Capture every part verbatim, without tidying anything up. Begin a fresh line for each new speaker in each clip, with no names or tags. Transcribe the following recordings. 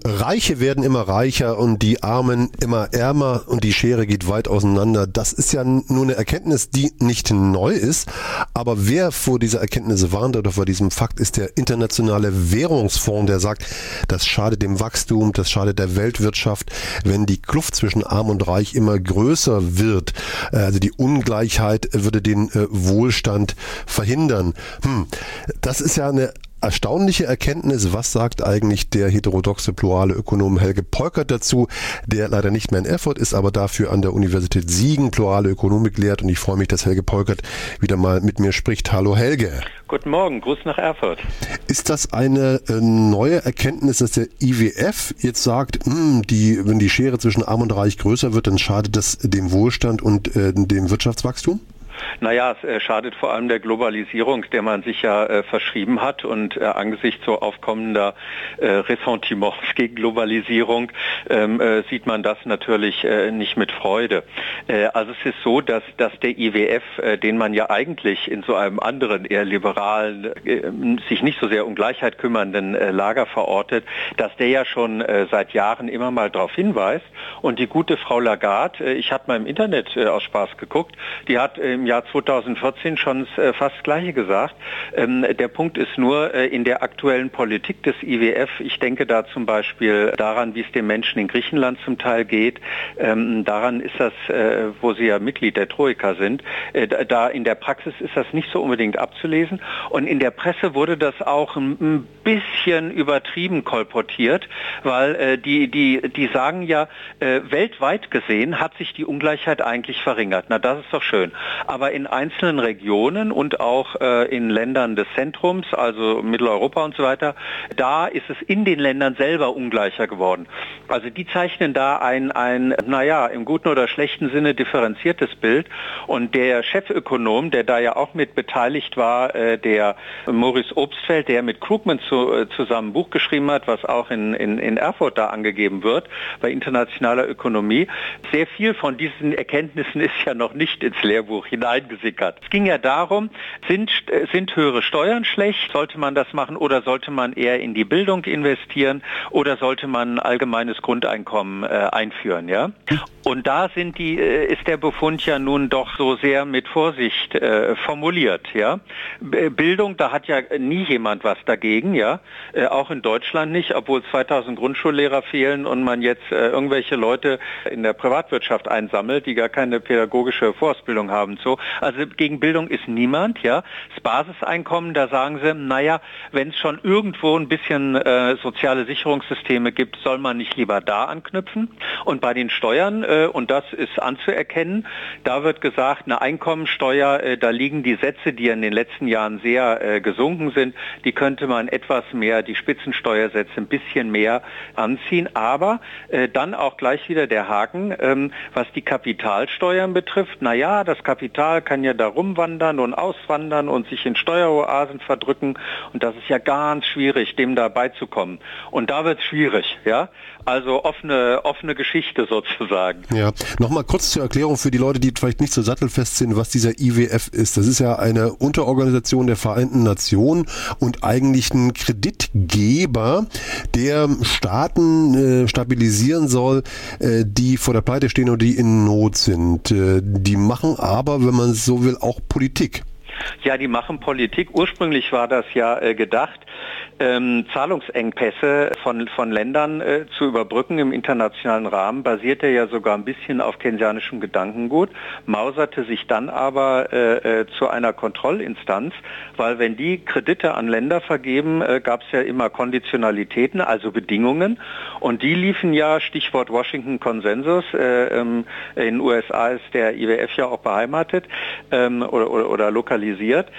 Reiche werden immer reicher und die Armen immer ärmer und die Schere geht weit auseinander. Das ist ja nur eine Erkenntnis, die nicht neu ist. Aber wer vor dieser Erkenntnis warnt oder vor diesem Fakt, ist der Internationale Währungsfonds, der sagt, das schadet dem Wachstum, das schadet der Weltwirtschaft, wenn die Kluft zwischen Arm und Reich immer größer wird. Also die Ungleichheit würde den Wohlstand verhindern. Hm, das ist ja eine erstaunliche Erkenntnis. Was sagt eigentlich der heterodoxe plurale Ökonom Helge Peukert dazu, der leider nicht mehr in Erfurt ist, aber dafür an der Universität Siegen plurale Ökonomik lehrt, und ich freue mich, dass Helge Peukert wieder mal mit mir spricht. Hallo Helge.
Guten Morgen, Gruß nach Erfurt.
Ist das eine äh, neue Erkenntnis, dass der I W F jetzt sagt, mh, die, wenn die Schere zwischen Arm und Reich größer wird, dann schadet das dem Wohlstand und äh, dem Wirtschaftswachstum?
Naja, es äh, schadet vor allem der Globalisierung, der man sich ja äh, verschrieben hat, und äh, angesichts so aufkommender äh, Ressentiments gegen Globalisierung ähm, äh, sieht man das natürlich äh, nicht mit Freude. Äh, also es ist so, dass, dass der I W F, äh, den man ja eigentlich in so einem anderen, eher liberalen, äh, sich nicht so sehr um Gleichheit kümmernden äh, Lager verortet, dass der ja schon äh, seit Jahren immer mal darauf hinweist. Und die gute Frau Lagarde, äh, ich hatte mal im Internet äh, aus Spaß geguckt, die hat im Jahr zweitausendvierzehn schon äh, fast das Gleiche gesagt. Ähm, der Punkt ist nur, äh, in der aktuellen Politik des I W F, ich denke da zum Beispiel daran, wie es den Menschen in Griechenland zum Teil geht, ähm, daran ist das, äh, wo sie ja Mitglied der Troika sind, äh, da in der Praxis ist das nicht so unbedingt abzulesen, und in der Presse wurde das auch ein bisschen übertrieben kolportiert, weil äh, die, die, die sagen ja, äh, weltweit gesehen hat sich die Ungleichheit eigentlich verringert. Na, das ist doch schön. Aber in einzelnen Regionen und auch äh, in Ländern des Zentrums, also Mitteleuropa und so weiter, da ist es in den Ländern selber ungleicher geworden. Also die zeichnen da ein, ein naja, im guten oder schlechten Sinne differenziertes Bild. Und der Chefökonom, der da ja auch mit beteiligt war, äh, der Maurice Obstfeld, der mit Krugman zu, äh, zusammen ein Buch geschrieben hat, was auch in, in, in Erfurt da angegeben wird, bei internationaler Ökonomie. Sehr viel von diesen Erkenntnissen ist ja noch nicht ins Lehrbuch hineingesickert. Es ging ja darum, sind, sind höhere Steuern schlecht? Sollte man das machen, oder sollte man eher in die Bildung investieren, oder sollte man ein allgemeines Grundeinkommen äh, einführen? Ja? Und da sind die, äh, ist der Befund ja nun doch so sehr mit Vorsicht äh, formuliert. Ja? Bildung, da hat ja nie jemand was dagegen, ja, äh, auch in Deutschland nicht, obwohl zweitausend Grundschullehrer fehlen und man jetzt äh, irgendwelche Leute in der Privatwirtschaft einsammelt, die gar keine pädagogische Vorausbildung haben. So, also gegen Bildung ist niemand, ja. Das Basiseinkommen, da sagen sie, naja, wenn es schon irgendwo ein bisschen äh, soziale Sicherungssysteme gibt, soll man nicht lieber da anknüpfen. Und bei den Steuern, äh, und das ist anzuerkennen, da wird gesagt, eine Einkommensteuer, äh, da liegen die Sätze, die in den letzten Jahren sehr äh, gesunken sind, die könnte man etwas mehr, die Spitzensteuersätze ein bisschen mehr anziehen. Aber äh, dann auch gleich wieder der Haken, ähm, was die Kapitalsteuern betrifft, naja, das Kapital kann ja da rumwandern und auswandern und sich in Steueroasen verdrücken, und das ist ja ganz schwierig, dem da beizukommen. Und da wird es schwierig, ja. Also offene, offene Geschichte sozusagen.
Ja, nochmal kurz zur Erklärung für die Leute, die vielleicht nicht so sattelfest sind, was dieser I W F ist. Das ist ja eine Unterorganisation der Vereinten Nationen und eigentlich ein Kreditgeber, der Staaten äh, stabilisieren soll, äh, die vor der Pleite stehen und die in Not sind. Äh, die machen aber, wenn man so will, auch Politik.
Ja, die machen Politik. Ursprünglich war das ja äh, gedacht, ähm, Zahlungsengpässe von, von Ländern äh, zu überbrücken im internationalen Rahmen, basierte ja sogar ein bisschen auf keynesianischem Gedankengut, mauserte sich dann aber äh, äh, zu einer Kontrollinstanz, weil wenn die Kredite an Länder vergeben, äh, gab es ja immer Konditionalitäten, also Bedingungen, und die liefen ja, Stichwort Washington Konsensus, äh, ähm, in den U S A ist der I W F ja auch beheimatet ähm, oder, oder, oder lokalisiert.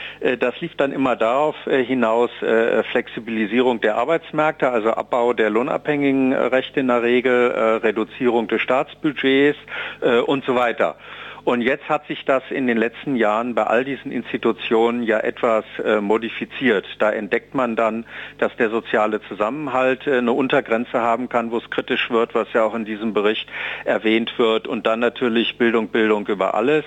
Das lief dann immer darauf hinaus, Flexibilisierung der Arbeitsmärkte, also Abbau der lohnabhängigen Rechte in der Regel, Reduzierung des Staatsbudgets und so weiter. Und jetzt hat sich das in den letzten Jahren bei all diesen Institutionen ja etwas äh, modifiziert. Da entdeckt man dann, dass der soziale Zusammenhalt äh, eine Untergrenze haben kann, wo es kritisch wird, was ja auch in diesem Bericht erwähnt wird. Und dann natürlich Bildung, Bildung über alles.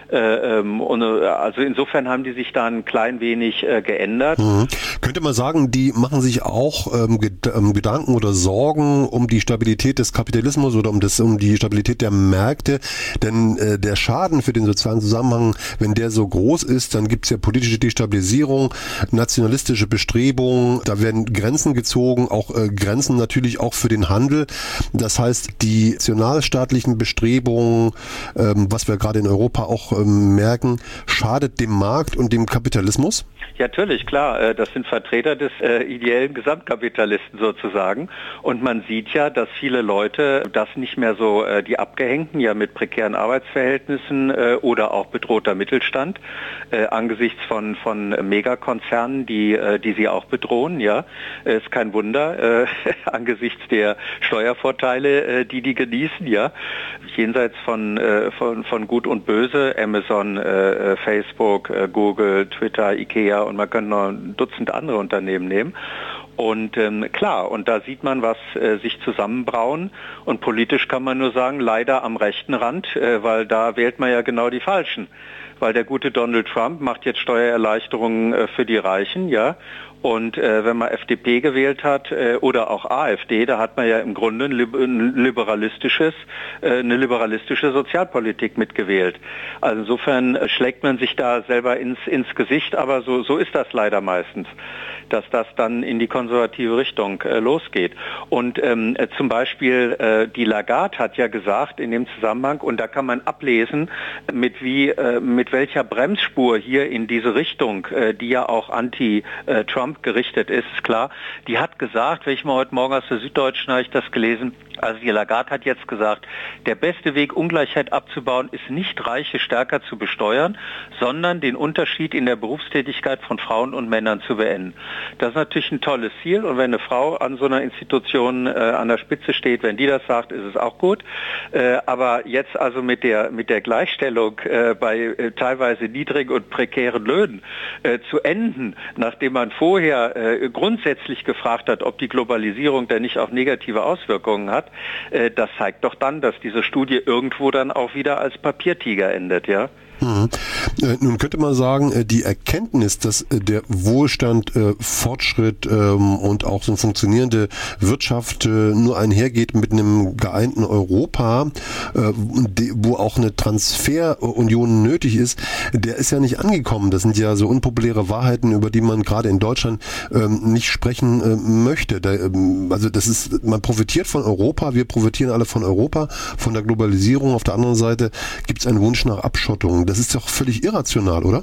Äh, ähm, und, äh, also insofern haben die sich da ein klein wenig äh, geändert.
Mhm. Könnte man sagen, die machen sich auch ähm, Ged- ähm, Gedanken oder Sorgen um die Stabilität des Kapitalismus oder um, das, um die Stabilität der Märkte? Denn äh, der Schaden für den sozialen Zusammenhang, wenn der so groß ist, dann gibt es ja politische Destabilisierung, nationalistische Bestrebungen, da werden Grenzen gezogen, auch äh, Grenzen natürlich auch für den Handel. Das heißt, die nationalstaatlichen Bestrebungen, ähm, was wir gerade in Europa auch ähm, merken, schadet dem Markt und dem Kapitalismus?
Ja, natürlich, klar. Das sind Vertreter des äh, ideellen Gesamtkapitalisten sozusagen. Und man sieht ja, dass viele Leute das nicht mehr so, äh, die Abgehängten ja mit prekären Arbeitsverhältnissen äh, oder auch bedrohter Mittelstand, äh, angesichts von, von Megakonzernen, die, äh, die sie auch bedrohen, ja, äh, ist kein Wunder, äh, angesichts der Steuervorteile, äh, die die genießen, ja, jenseits von, äh, von, von Gut und Böse, Amazon, äh, Facebook, äh, Google, Twitter, Ikea, und man könnte noch ein Dutzend andere Unternehmen nehmen. Und ähm, klar, und da sieht man, was äh, sich zusammenbrauen. Und politisch kann man nur sagen, leider am rechten Rand, äh, weil da wählt man ja genau die Falschen. Weil der gute Donald Trump macht jetzt Steuererleichterungen äh, für die Reichen, ja. Und äh, wenn man F D P gewählt hat äh, oder auch AfD, da hat man ja im Grunde ein, li- ein liberalistisches, äh, eine liberalistische Sozialpolitik mitgewählt. Also insofern äh, schlägt man sich da selber ins, ins Gesicht, aber so, so ist das leider meistens, dass das dann in die konservative Richtung äh, losgeht. Und ähm, äh, zum Beispiel äh, die Lagarde hat ja gesagt in dem Zusammenhang, und da kann man ablesen, mit wie, äh, mit welcher Bremsspur hier in diese Richtung, äh, die ja auch anti-Trump gerichtet ist, ist klar. Die hat gesagt, wenn ich mal heute Morgen aus der Süddeutschen habe ich das gelesen, also die Lagarde hat jetzt gesagt, der beste Weg, Ungleichheit abzubauen, ist nicht Reiche stärker zu besteuern, sondern den Unterschied in der Berufstätigkeit von Frauen und Männern zu beenden. Das ist natürlich ein tolles Ziel, und wenn eine Frau an so einer Institution äh, an der Spitze steht, wenn die das sagt, ist es auch gut. Äh, aber jetzt also mit der mit der Gleichstellung äh, bei äh, teilweise niedrigen und prekären Löhnen äh, zu enden, nachdem man vorher äh, grundsätzlich gefragt hat, ob die Globalisierung denn nicht auch negative Auswirkungen hat, äh, das zeigt doch dann, dass diese Studie irgendwo dann auch wieder als Papiertiger endet, ja.
Mhm. Äh, nun könnte man sagen, äh, die Erkenntnis, dass äh, der Wohlstand, äh, Fortschritt ähm, und auch so eine funktionierende Wirtschaft äh, nur einhergeht mit einem geeinten Europa, äh, de, wo auch eine Transferunion nötig ist, der ist ja nicht angekommen. Das sind ja so unpopuläre Wahrheiten, über die man gerade in Deutschland ähm, nicht sprechen äh, möchte. Da, ähm, also das ist, man profitiert von Europa, wir profitieren alle von Europa, von der Globalisierung. Auf der anderen Seite gibt es einen Wunsch nach Abschottung. Das ist doch völlig irrational, oder?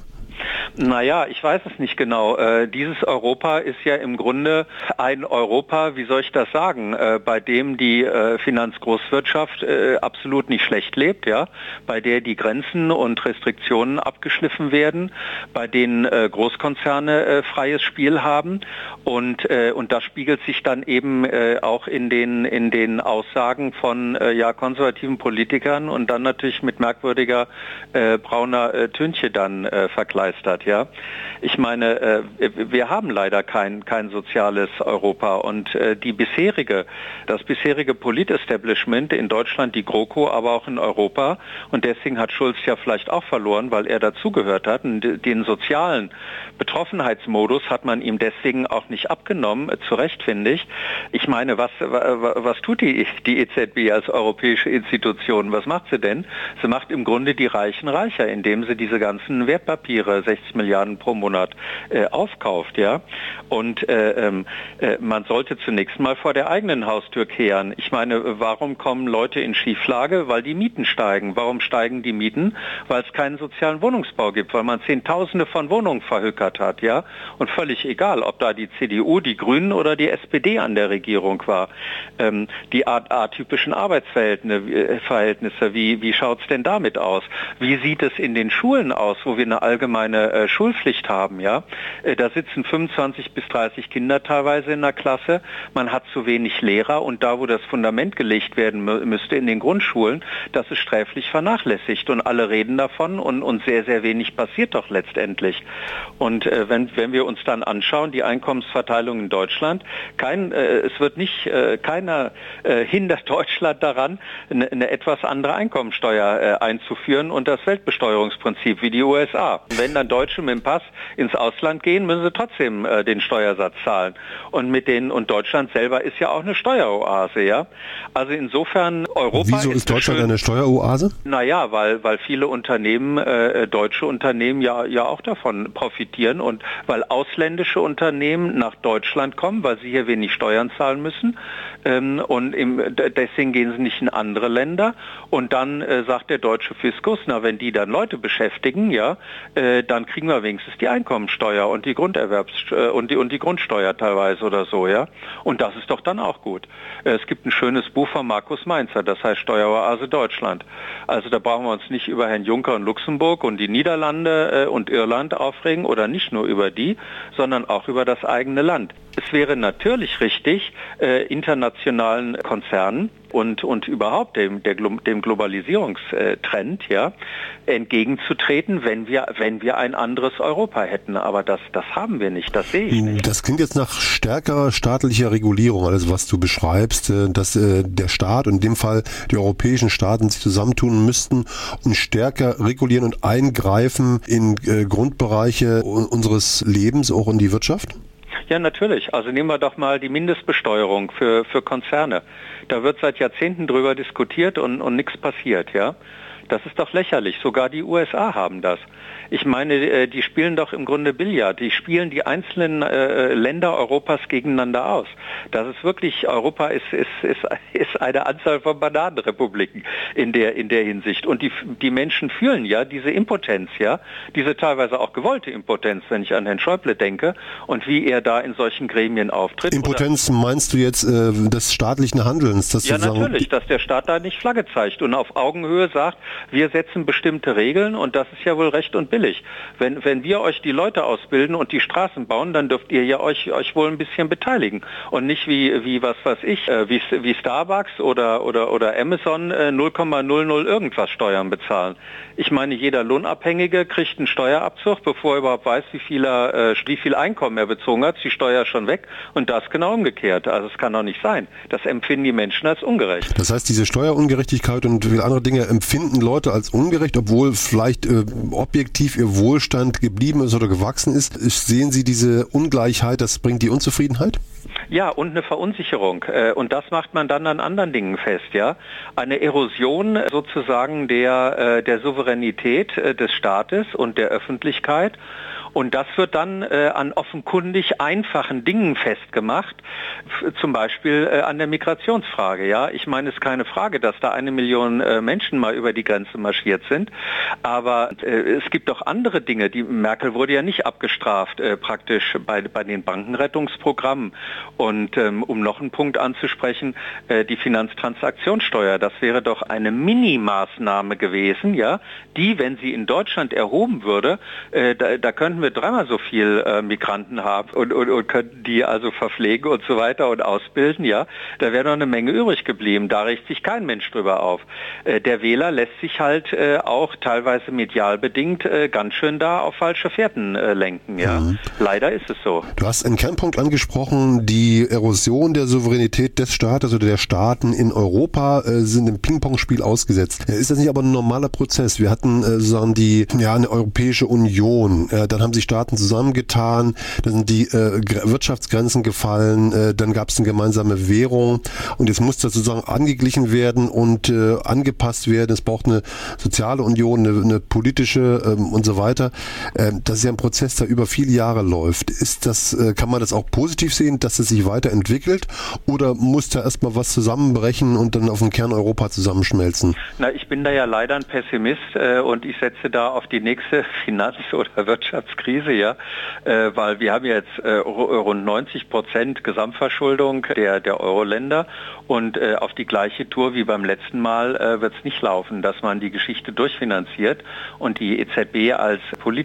Naja, ich weiß es nicht genau. Äh, dieses Europa ist ja im Grunde ein Europa, wie soll ich das sagen, äh, bei dem die äh, Finanzgroßwirtschaft äh, absolut nicht schlecht lebt, ja, bei der die Grenzen und Restriktionen abgeschliffen werden, bei denen äh, Großkonzerne äh, freies Spiel haben, und äh, und das spiegelt sich dann eben äh, auch in den in den Aussagen von äh, ja konservativen Politikern und dann natürlich mit merkwürdiger äh, brauner äh, Tünche dann äh, verkleistert. Ja, ich meine, äh, wir haben leider kein kein soziales Europa, und äh, die bisherige, das bisherige Politestablishment in Deutschland, die GroKo, aber auch in Europa, und deswegen hat Schulz ja vielleicht auch verloren, weil er dazugehört hat, und den sozialen Betroffenheitsmodus hat man ihm deswegen auch nicht abgenommen, äh, zu Recht, finde ich. Ich meine, was was tut die die E Z B als europäische Institution? Was macht sie denn? Sie macht im Grunde die Reichen reicher, indem sie diese ganzen Wertpapiere, sechzig Milliarden pro Monat, äh, aufkauft, ja. Und äh, äh, man sollte zunächst mal vor der eigenen Haustür kehren. Ich meine, warum kommen Leute in Schieflage? Weil die Mieten steigen. Warum steigen die Mieten? Weil es keinen sozialen Wohnungsbau gibt, weil man Zehntausende von Wohnungen verhökert hat, ja. Und völlig egal, ob da die C D U, die Grünen oder die S P D an der Regierung war. Ähm, die atypischen Arbeitsverhältnisse, Verhältnisse, wie, wie schaut es denn damit aus? Wie sieht es in den Schulen aus, wo wir eine allgemeine allgemeine äh, Schulpflicht haben, ja, äh, da sitzen fünfundzwanzig bis dreißig Kinder teilweise in der Klasse, man hat zu wenig Lehrer und da, wo das Fundament gelegt werden mü- müsste in den Grundschulen, das ist sträflich vernachlässigt und alle reden davon und, und sehr, sehr wenig passiert doch letztendlich. Und äh, wenn, wenn wir uns dann anschauen, die Einkommensverteilung in Deutschland, kein, äh, es wird nicht, äh, keiner äh, hindert Deutschland daran, eine, eine etwas andere Einkommensteuer äh, einzuführen und das Weltbesteuerungsprinzip wie die U S A. Und wenn dann Deutsche mit dem Pass ins Ausland gehen, müssen sie trotzdem äh, den Steuersatz zahlen. Und mit den und Deutschland selber ist ja auch eine Steueroase, ja. Also insofern Europa.
Wieso ist, ist Deutschland schön, eine Steueroase?
Naja, weil weil viele Unternehmen, äh, deutsche Unternehmen ja ja auch davon profitieren und weil ausländische Unternehmen nach Deutschland kommen, weil sie hier wenig Steuern zahlen müssen ähm, und im, deswegen gehen sie nicht in andere Länder und dann äh, sagt der deutsche Fiskus, na wenn die dann Leute beschäftigen, ja, äh, dann kriegen wir wenigstens die Einkommensteuer und die Grunderwerbssteuer äh, und die und die Grundsteuer teilweise oder so, ja. Und das ist doch dann auch gut. Äh, es gibt ein schönes Buch von Markus Mainzer, das heißt Steueroase Deutschland. Also da brauchen wir uns nicht über Herrn Juncker und Luxemburg und die Niederlande äh, und Irland aufregen oder nicht nur über die, sondern auch über das eigene Land. Es wäre natürlich richtig, äh, internationalen Konzernen und, und überhaupt dem, der, dem Globalisierungstrend ja, entgegenzutreten, wenn wir, wenn wir ein anderes Europa hätten. Aber das, das haben wir nicht, das sehe ich nicht.
Das klingt jetzt nach stärkerer staatlicher Regulierung, alles was du beschreibst, dass äh, der Staat und in dem Fall die europäischen Staaten sich zusammentun müssten und stärker regulieren und eingreifen in äh, Grundbereiche unseres Lebens, auch in die Wirtschaft?
Ja, natürlich. Also nehmen wir doch mal die Mindestbesteuerung für, für Konzerne. Da wird seit Jahrzehnten drüber diskutiert und, und nichts passiert, ja. Das ist doch lächerlich. Sogar die U S A haben das. Ich meine, die spielen doch im Grunde Billard. Die spielen die einzelnen äh, Länder Europas gegeneinander aus. Das ist wirklich, Europa ist, ist, ist, ist eine Anzahl von Bananenrepubliken in der, in der Hinsicht. Und die, die Menschen fühlen ja diese Impotenz, ja, diese teilweise auch gewollte Impotenz, wenn ich an Herrn Schäuble denke und wie er da in solchen Gremien auftritt.
Impotenz Oder, meinst du jetzt äh, des staatlichen Handelns? Dass
ja,
sozusagen
natürlich, dass der Staat da nicht Flagge zeigt und auf Augenhöhe sagt, wir setzen bestimmte Regeln und das ist ja wohl recht und billig. Wenn, wenn wir euch die Leute ausbilden und die Straßen bauen, dann dürft ihr ja euch, euch wohl ein bisschen beteiligen und nicht wie, wie was weiß ich, äh, wie, wie Starbucks oder, oder, oder Amazon äh, null Komma null null irgendwas Steuern bezahlen. Ich meine, jeder Lohnabhängige kriegt einen Steuerabzug, bevor er überhaupt weiß, wie viel, er, äh, wie viel Einkommen er bezogen hat, ist die Steuer schon weg und das genau umgekehrt. Also es kann doch nicht sein. Das empfinden die Menschen als ungerecht.
Das heißt, diese Steuerungerechtigkeit und viele andere Dinge empfinden Leute als ungerecht, obwohl vielleicht äh, objektiv ihr Wohlstand geblieben ist oder gewachsen ist. Sehen Sie diese Ungleichheit, das bringt die Unzufriedenheit?
Ja, und eine Verunsicherung. Und das macht man dann an anderen Dingen fest, ja. Eine Erosion sozusagen der, der Souveränität des Staates und der Öffentlichkeit. Und das wird dann äh, an offenkundig einfachen Dingen festgemacht, f- zum Beispiel äh, an der Migrationsfrage. Ja, ich meine, es ist keine Frage, dass da eine Million äh, Menschen mal über die Grenze marschiert sind, aber äh, es gibt doch andere Dinge. Die Merkel wurde ja nicht abgestraft, äh, praktisch bei, bei den Bankenrettungsprogrammen. Und ähm, um noch einen Punkt anzusprechen, äh, die Finanztransaktionssteuer, das wäre doch eine Minimaßnahme gewesen, ja, die, wenn sie in Deutschland erhoben würde, äh, da, da könnten wir wir dreimal so viel äh, Migranten haben und, und, und könnten die also verpflegen und so weiter und ausbilden, ja, da wäre noch eine Menge übrig geblieben. Da regt sich kein Mensch drüber auf. Äh, der Wähler lässt sich halt äh, auch teilweise medial bedingt äh, ganz schön da auf falsche Fährten äh, lenken, ja. Mhm. Leider ist es so.
Du hast einen Kernpunkt angesprochen, die Erosion der Souveränität des Staates oder der Staaten in Europa äh, sind im Ping-Pong-Spiel ausgesetzt. Ist das nicht aber ein normaler Prozess? Wir hatten äh, sozusagen die, ja, eine Europäische Union, äh, dann haben die Staaten zusammengetan, dann sind die äh, Wirtschaftsgrenzen gefallen, äh, dann gab es eine gemeinsame Währung und jetzt muss das sozusagen angeglichen werden und äh, angepasst werden. Es braucht eine soziale Union, eine, eine politische ähm, und so weiter. Äh, das ist ja ein Prozess, der über viele Jahre läuft. Ist das, äh, kann man das auch positiv sehen, dass es sich weiterentwickelt oder muss da erstmal was zusammenbrechen und dann auf den Kern Europa zusammenschmelzen?
Na, ich bin da ja leider ein Pessimist äh, und ich setze da auf die nächste Finanz- oder Wirtschaftskrise Finanzkrise, ja, äh, weil wir haben jetzt äh, rund neunzig Prozent Gesamtverschuldung der, der Euro-Länder und äh, auf die gleiche Tour wie beim letzten Mal äh, wird es nicht laufen, dass man die Geschichte durchfinanziert und die E Z B als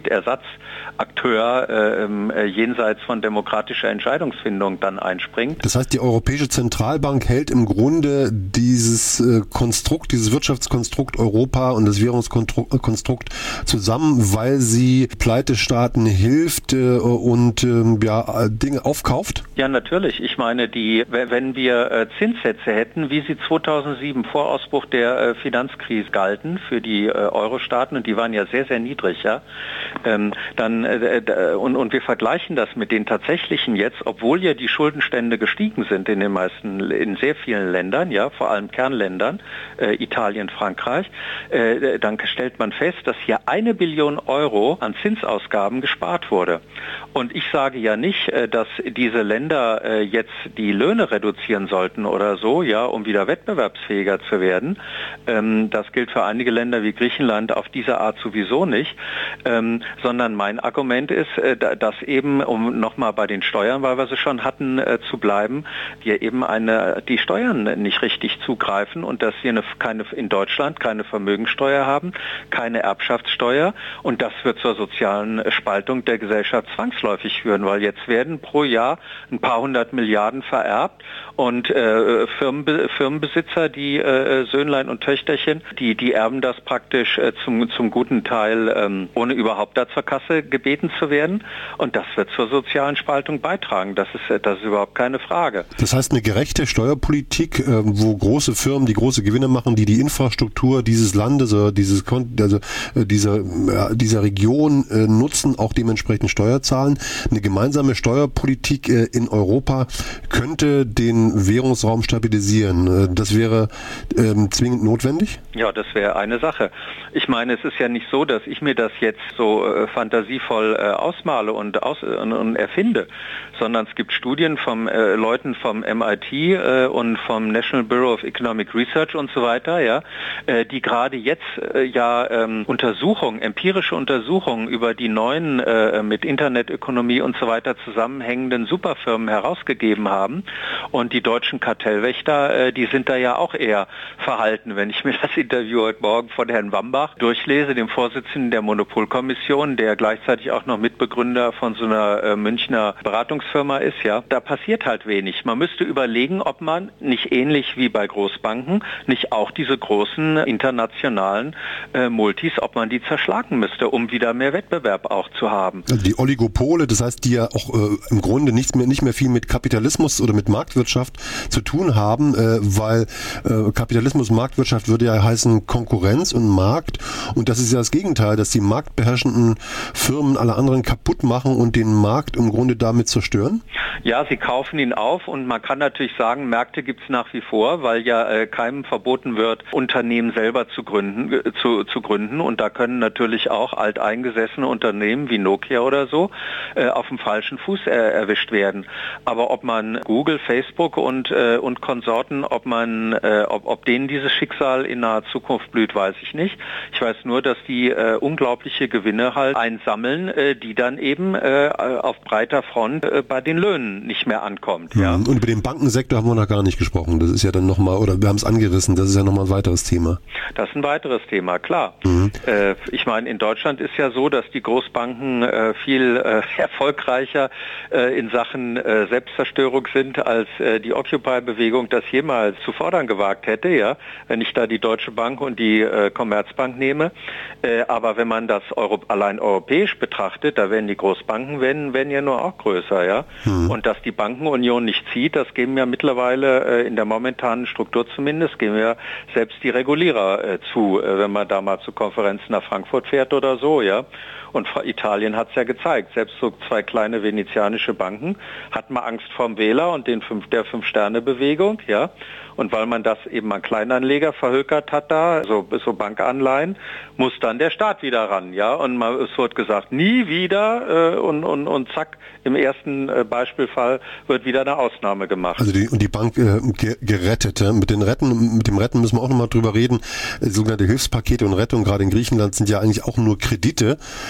Politersatzakteur äh, äh, jenseits von demokratischer Entscheidungsfindung dann einspringt.
Das heißt, die Europäische Zentralbank hält im Grunde dieses äh, Konstrukt, dieses Wirtschaftskonstrukt Europa und das Währungskonstrukt zusammen, weil sie Pleitestaaten hilft äh, und äh, ja, Dinge aufkauft?
Ja, natürlich. Ich meine, die, wenn wir äh, Zinssätze hätten, wie sie zweitausendsieben vor Ausbruch der äh, Finanzkrise galten für die äh, Euro-Staaten, und die waren ja sehr, sehr niedrig, ja, ähm, dann äh, und, und wir vergleichen das mit den tatsächlichen jetzt, obwohl ja die Schuldenstände gestiegen sind in den meisten, in sehr vielen Ländern, ja, vor allem Kernländern, äh, Italien, Frankreich, äh, dann stellt man fest, dass hier eine Billion Euro an Zinsausgaben gespart wurde. Und ich sage ja nicht, äh, dass diese Länder äh, jetzt die Löhne reduzieren sollten oder so, ja, um wieder wettbewerbsfähiger zu werden. Ähm, das gilt für einige Länder wie Griechenland auf diese Art sowieso nicht, ähm, sondern mein Argument ist, äh, dass eben, um nochmal bei den Steuern, weil wir sie schon hatten, äh, zu bleiben, wir eben eine, die Steuern nicht richtig zugreifen und dass wir eine, keine, in Deutschland keine Vermögensteuer haben, keine Erbschaftssteuer, und das wird zur sozialen Spaltung der Gesellschaft zwangsläufig führen, weil jetzt werden pro Jahr ein paar hundert Milliarden vererbt und äh, Firmenbe- Firmenbesitzer, die äh, Söhnlein und Töchterchen, die, die erben das praktisch äh, zum, zum guten Teil, ähm, ohne überhaupt da zur Kasse gebeten zu werden, und das wird zur sozialen Spaltung beitragen. Das ist, das ist überhaupt keine Frage.
Das heißt, eine gerechte Steuerpolitik, äh, wo große Firmen, die große Gewinne machen, die die Infrastruktur dieses Landes oder dieses, also, äh, dieser, äh, dieser Region äh, nutzen, auch dementsprechend Steuer zahlen. Eine gemeinsame Steuerpolitik äh, in Europa könnte den Währungsraum stabilisieren. Äh, das wäre äh, zwingend notwendig?
Ja, das wäre eine Sache. Ich meine, es ist ja nicht so, dass ich mir das jetzt so äh, fantasievoll äh, ausmale und, aus, äh, und erfinde, sondern es gibt Studien von äh, Leuten vom M I T äh, und vom National Bureau of Economic Research und so weiter, ja, äh, die gerade jetzt äh, ja ähm, Untersuchungen, empirische Untersuchungen über die neuen äh, mit Internetökonomie und so weiter zusammenhängenden Superfirmen herausgegeben haben, und die deutschen Kartellwächter, äh, die sind da ja auch eher verhalten. Wenn ich mir das Interview heute Morgen von Herrn Wambach durchlese, dem Vorsitzenden der Monopolkommission, der gleichzeitig auch noch Mitbegründer von so einer äh, Münchner Beratungsfirma ist, ja, da passiert halt wenig. Man müsste überlegen, ob man nicht ähnlich wie bei Großbanken nicht auch diese großen internationalen äh, Multis, ob man die zerschlagen müsste, um wieder mehr Wettbewerb auch zu haben.
Also die Oligopole, das heißt, die ja auch äh, im Grunde nicht mehr, nicht mehr viel mit Kapitalismus oder mit Marktwirtschaft zu tun haben, äh, weil äh, Kapitalismus, Marktwirtschaft würde ja heißen Konkurrenz und Markt, und das ist ja das Gegenteil, dass die marktbeherrschenden Firmen alle anderen kaputt machen und den Markt im Grunde damit zerstören?
Ja, sie kaufen ihn auf, und man kann natürlich sagen, Märkte gibt es nach wie vor, weil ja äh, keinem verboten wird, Unternehmen selber zu gründen, äh, zu, zu gründen, und da können natürlich auch alteingesessene Unternehmen wie Nokia oder so äh, auf dem falschen Fuß äh, erwischt werden. Aber ob man Google, Facebook und, äh, und Konsorten, ob man, äh, ob, ob denen dieses Schicksal in naher Zukunft blüht, weiß ich nicht. Ich weiß nur, dass die äh, unglaubliche Gewinne halt einsammeln, äh, die dann eben äh, auf breiter Front äh, bei den Löhnen nicht mehr ankommt. Ja.
Und über den Bankensektor haben wir noch gar nicht gesprochen. Das ist ja dann nochmal, oder wir haben es angerissen, das ist ja nochmal ein weiteres Thema.
Das ist ein weiteres Thema, klar. Mhm. Äh, ich meine, in Deutschland ist ja so, dass die Großbanken äh, viel äh, erfolgreicher äh, in Sachen äh, Selbstzerstörung sind, als äh, die Occupy-Bewegung das jemals zu fordern gewagt hätte, ja, wenn ich da die Deutsche Bank und die äh, Commerzbank nehme. Äh, aber wenn man das Euro- allein europäisch betrachtet, da werden die Großbanken werden, werden ja nur auch größer, ja. Mhm. Und dass die Bankenunion nicht zieht, das geben ja mittlerweile äh, in der momentanen Struktur zumindest, geben ja selbst die Regulierer äh, zu, äh, wenn man da mal zu Konferenzen nach Frankfurt fährt oder so, ja. Und Italien hat es ja gezeigt, selbst so zwei kleine venezianische Banken hatten mal Angst vorm Wähler und den fünf, der Fünf-Sterne-Bewegung, ja. Und weil man das eben an Kleinanleger verhökert hat da, so, so Bankanleihen, muss dann der Staat wieder ran, ja. Und man, es wird gesagt, nie wieder äh, und, und, und zack, im ersten äh, Beispielfall wird wieder eine Ausnahme gemacht.
Also die, und die Bank äh, ge- gerettet. Ja. Mit den Retten, mit dem Retten müssen wir auch nochmal drüber reden. Sogenannte Hilfspakete und Rettung, gerade in Griechenland, sind ja eigentlich auch nur Kredite. Äh, und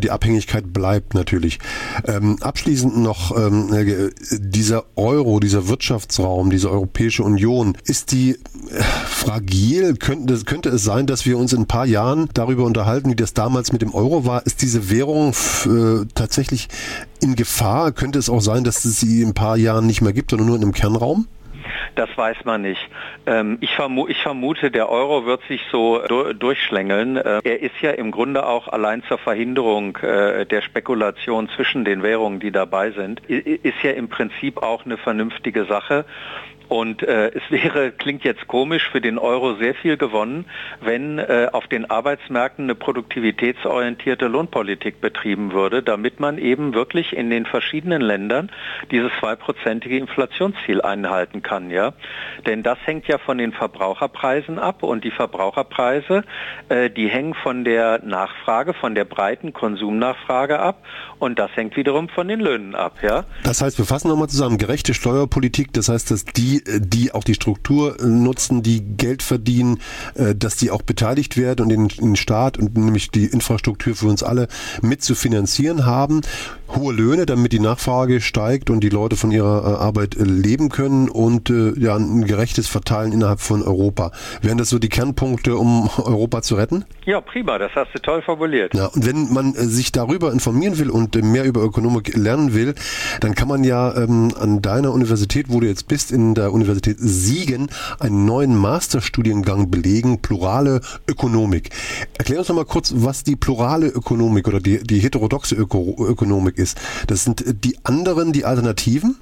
und die Abhängigkeit bleibt natürlich. Ähm, abschließend noch, ähm, dieser Euro, dieser Wirtschaftsraum, diese Europäische Union, ist die äh, fragil? Könnte, könnte es sein, dass wir uns in ein paar Jahren darüber unterhalten, wie das damals mit dem Euro war? Ist diese Währung äh, tatsächlich in Gefahr? Könnte es auch sein, dass es sie in ein paar Jahren nicht mehr gibt, sondern nur in einem Kernraum?
Das weiß man nicht. Ähm, ich, vermu- ich vermute, der Euro wird sich so du- durchschlängeln. Äh, er ist ja im Grunde auch allein zur Verhinderung äh, der Spekulation zwischen den Währungen, die dabei sind, I- ist ja im Prinzip auch eine vernünftige Sache. Und äh, es wäre, klingt jetzt komisch, für den Euro sehr viel gewonnen, wenn äh, auf den Arbeitsmärkten eine produktivitätsorientierte Lohnpolitik betrieben würde, damit man eben wirklich in den verschiedenen Ländern dieses zweiprozentige Inflationsziel einhalten kann. Ja? Denn das hängt ja von den Verbraucherpreisen ab und die Verbraucherpreise, äh, die hängen von der Nachfrage, von der breiten Konsumnachfrage ab und das hängt wiederum von den Löhnen ab. Ja?
Das heißt, wir fassen nochmal zusammen, gerechte Steuerpolitik, das heißt, dass die die auch die Struktur nutzen, die Geld verdienen, dass die auch beteiligt werden und den, den Staat und nämlich die Infrastruktur für uns alle mit zu finanzieren haben. Hohe Löhne, damit die Nachfrage steigt und die Leute von ihrer Arbeit leben können und ja, ein gerechtes Verteilen innerhalb von Europa. Wären das so die Kernpunkte, um Europa zu retten?
Ja, prima, das hast du toll formuliert.
Ja, und wenn man sich darüber informieren will und mehr über Ökonomik lernen will, dann kann man ja ähm, an deiner Universität, wo du jetzt bist, in der Universität Siegen, einen neuen Masterstudiengang belegen, plurale Ökonomik. Erklär uns noch mal kurz, was die plurale Ökonomik oder die, die heterodoxe Öko- Ökonomik ist. Das sind die anderen, die Alternativen?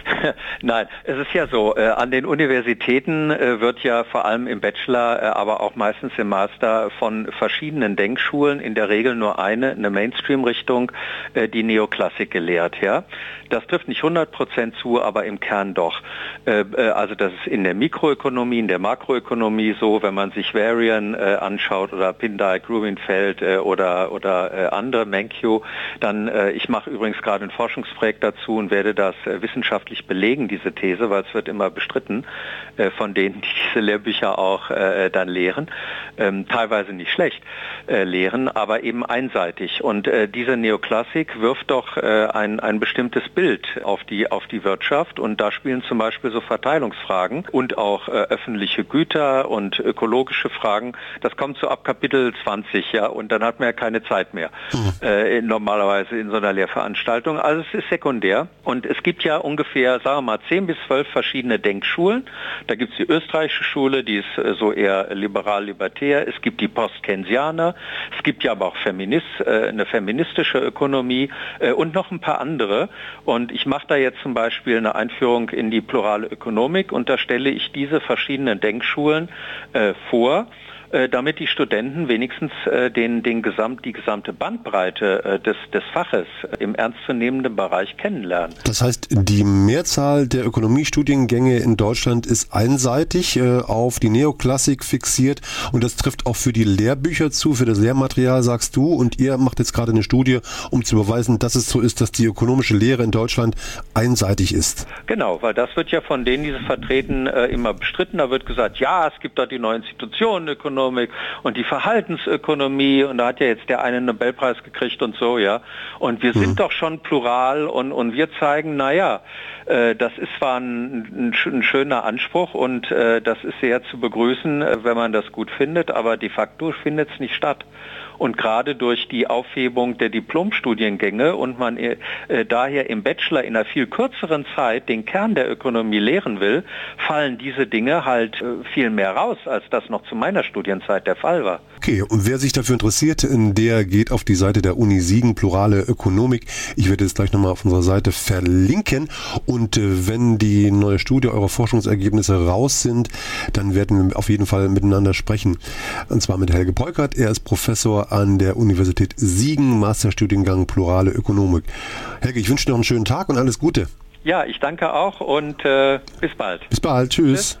Nein, es ist ja so, äh, an den Universitäten äh, wird ja vor allem im Bachelor, äh, aber auch meistens im Master von verschiedenen Denkschulen, in der Regel nur eine, eine Mainstream-Richtung, äh, die Neoklassik gelehrt. Ja? Das trifft nicht hundert Prozent zu, aber im Kern doch. Äh, äh, also das ist in der Mikroökonomie, in der Makroökonomie so, wenn man sich Varian äh, anschaut oder Pindike, Rubenfeld äh, oder, oder äh, andere, Menkyo, dann, äh, ich mache übrigens gerade ein Forschungsprojekt dazu und werde das äh, wissenschaftlich belegen, diese These, weil es wird immer bestritten äh, von denen, die diese Lehrbücher auch äh, dann lehren, ähm, teilweise nicht schlecht äh, lehren, aber eben einseitig. Und äh, diese Neoklassik wirft doch äh, ein, ein bestimmtes Bild auf die, auf die Wirtschaft und da spielen zum Beispiel so Verteilungsfragen und auch äh, öffentliche Güter und ökologische Fragen. Das kommt so ab Kapitel zwanzig, ja, und dann hat man ja keine Zeit mehr, äh, normalerweise in so einer Lehrveranstaltung. Also es ist sekundär und es gibt ja ungefähr, sagen wir mal, zehn bis zwölf verschiedene Denkschulen. Da gibt es die österreichische Schule, die ist äh, so eher liberal-libertär. Es gibt die Post-Keynesianer. Es gibt ja aber auch Feminist, äh, eine feministische Ökonomie äh, und noch ein paar andere. Und ich mache da jetzt zum Beispiel eine Einführung in die plurale Ökonomik und da stelle ich diese verschiedenen Denkschulen äh, vor, damit die Studenten wenigstens äh, den, den Gesamt, die gesamte Bandbreite äh, des, des Faches im ernstzunehmenden Bereich kennenlernen.
Das heißt, die Mehrzahl der Ökonomiestudiengänge in Deutschland ist einseitig äh, auf die Neoklassik fixiert und das trifft auch für die Lehrbücher zu, für das Lehrmaterial, sagst du, und ihr macht jetzt gerade eine Studie, um zu beweisen, dass es so ist, dass die ökonomische Lehre in Deutschland einseitig ist.
Genau, weil das wird ja von denen, die es vertreten, äh, immer bestritten. Da wird gesagt, ja, es gibt da die neue Institution, Ökonomik und die Verhaltensökonomie und da hat ja jetzt der eine einen Nobelpreis gekriegt und so, ja. Und wir sind mhm. doch schon plural und, und wir zeigen, naja, äh, das ist zwar ein, ein, ein schöner Anspruch und äh, das ist sehr zu begrüßen, äh, wenn man das gut findet, aber de facto findet es nicht statt. Und gerade durch die Aufhebung der Diplomstudiengänge und man äh, daher im Bachelor in einer viel kürzeren Zeit den Kern der Ökonomie lehren will, fallen diese Dinge halt äh, viel mehr raus, als das noch zu meiner Studienzeit der Fall war.
Okay, und wer sich dafür interessiert, der geht auf die Seite der Uni Siegen, plurale Ökonomik. Ich werde das gleich nochmal auf unserer Seite verlinken. Und äh, wenn die neue Studie, eure Forschungsergebnisse raus sind, dann werden wir auf jeden Fall miteinander sprechen. Und zwar mit Helge Peukert. Er ist Professor an der Universität Siegen, Masterstudiengang Plurale Ökonomik. Helge, ich wünsche dir noch einen schönen Tag und alles Gute.
Ja, ich danke auch und äh, bis bald.
Bis bald, tschüss. Tschüss.